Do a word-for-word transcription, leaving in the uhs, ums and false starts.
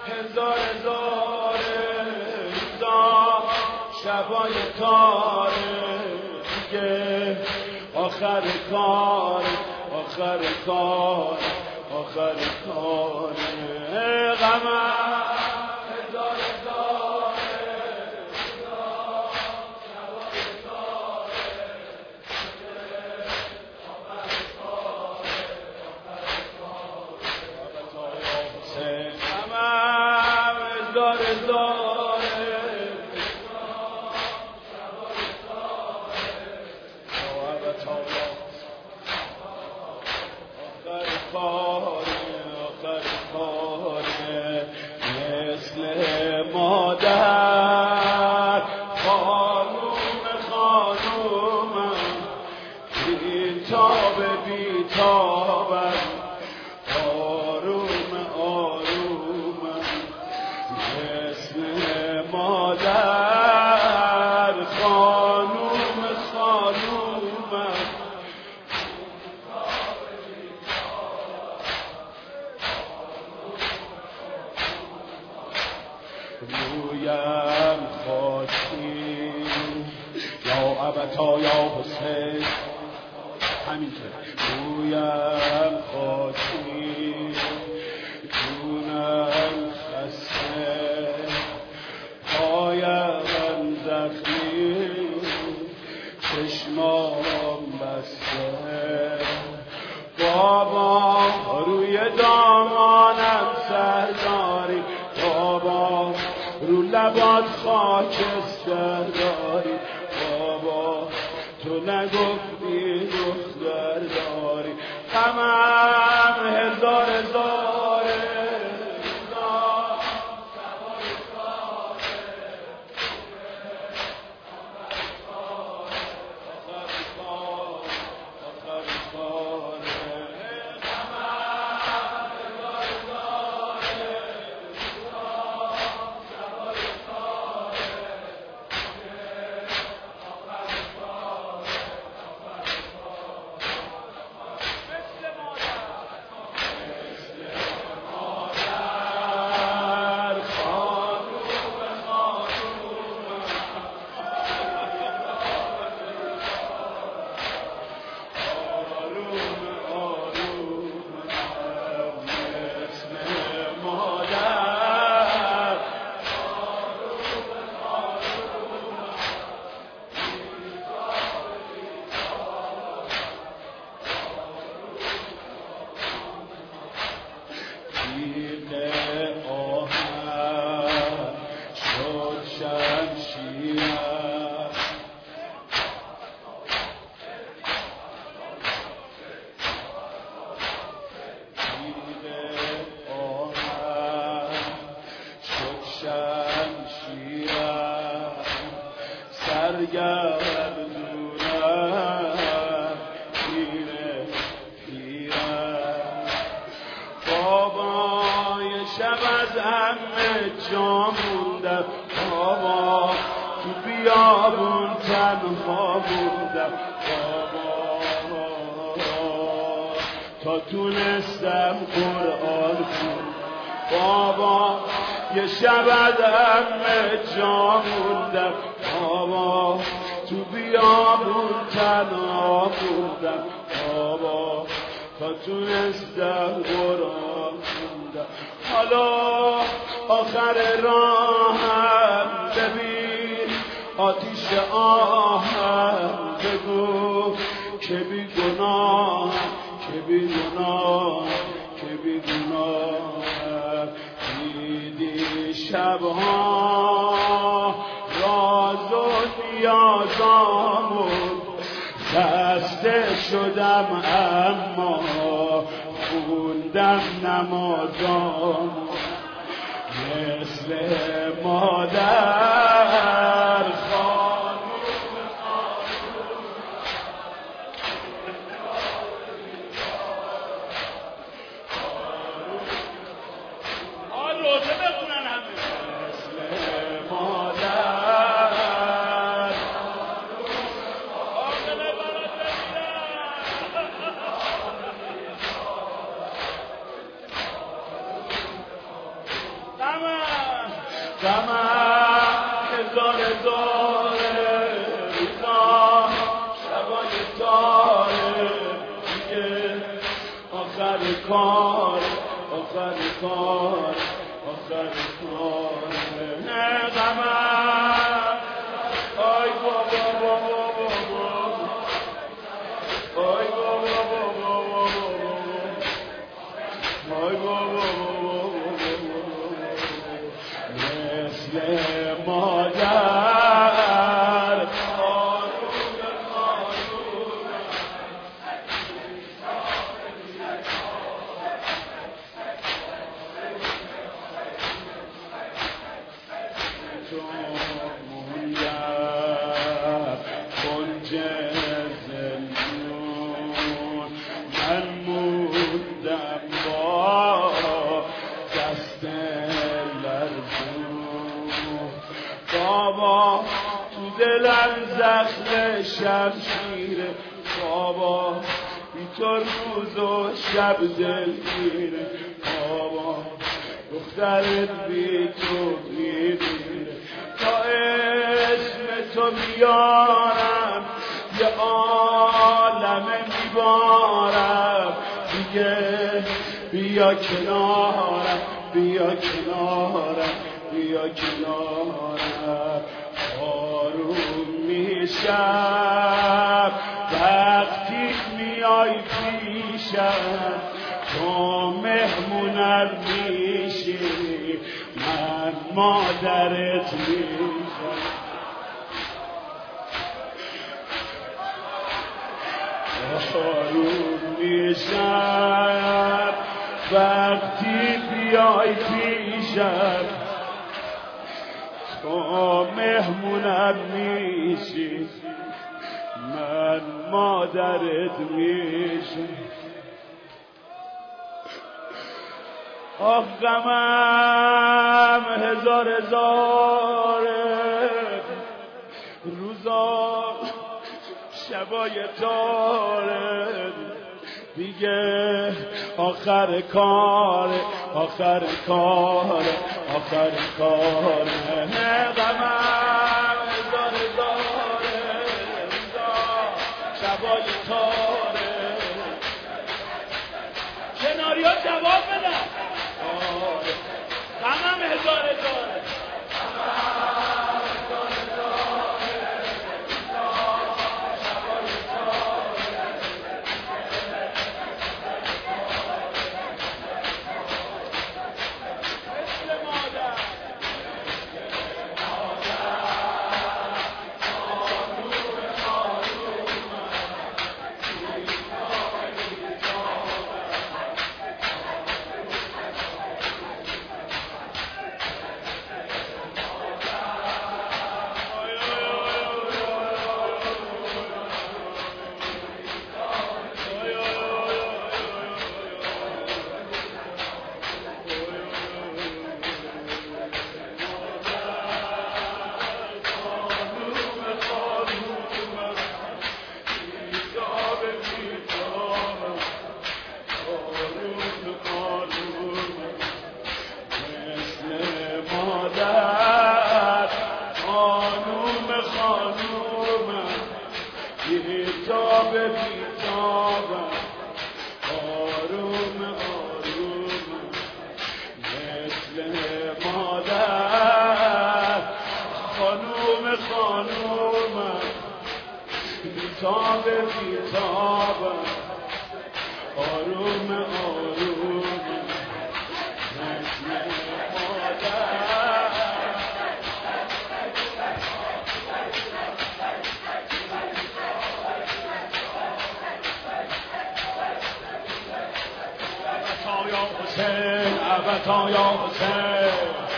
هزار هزار روزا شبای تاره دیگه آخر کار آخر کار آخر کار غمم هزار هزار روزا شبای تاره دیگه آخر کار آخر کار حسین غمم هزار هزار آخر کاره مثل مادر خانوم خانومم بیتاب بیتابم آروم آرومم مثل مادر خانوم خانومم رویم خاکی یا ابتا یا حسین همینطور رویم خاکی جونم خسته پایم زخمی چشمام بسته بابا روی دامانم سرداری بابا رو لبات خاکستر داری بابا تو نگفتی دختر داری غمم هزار هزار روزا شبای تاره آخر کار آخر کاره غمم هزار هزار سرگردونم پیره پیره بابا یه شب از همه جا موندم بابا تو بیابون تنها موندم بابا تا تونستم قرآن خوندم بابا یه شب از همه جا موندم بابا تو بیابون تنها موندم بابا تا تونستم قرآن خوندم حالا آخر راهم ببین آتیش آهم بگو که بی گناه که بی گناه که بی گناه دیدی شبها راز و نیازامون خسته شدم اما خوندم نمازامون مثل مادر غمم غمم هزار هزاره روزا شبای تاره دیگه آخر کار آخر کار آخر کار نه غمم آی بابا بابا بابا آی بابا بابا بابا آی بابا مثل مادر بابا تو دلم زخم شمشیره بابا بی تو روز و شب دلگیره بابا دخترت بی تو میمیره تا اسم تو بیارم یه عالم میبارم دیگه بیا کنارم بیا کنارم بیا کنارم آروم میشم وقتی میای پیشم تو مهمونم میشی من مادرت میشم آروم میشم وقتی بیای پیشم تو مهمونم میشی من مادرت میشم آخ غمم هزار هزاره روزا شبای تاره دیگه آخر کار آخر کار آخر کار نه غمم هزار هزاره روزا شبای تاره کناریا جواب بدن غمم هزار هزاره بیتاب بیتابم آروم آروم مثل مادر خانوم خانومم بیتاب بیتابم آروم آروم مثل مادر یا حسین ابتا یا حسین